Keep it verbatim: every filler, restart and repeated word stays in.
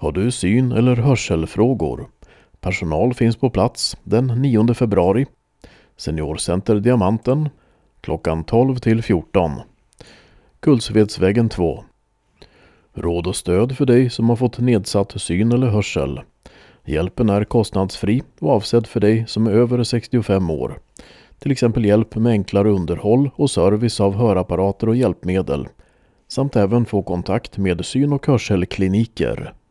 Har du syn- eller hörselfrågor? Personal finns på plats den nionde februari. Seniorcenter Diamanten klockan tolv till fjorton. Kullsvedsvägen två. Råd och stöd för dig som har fått nedsatt syn eller hörsel. Hjälpen är kostnadsfri och avsedd för dig som är över sextiofem år. Till exempel hjälp med enklare underhåll och service av hörapparater och hjälpmedel. Samt även få kontakt med syn- och hörselkliniker.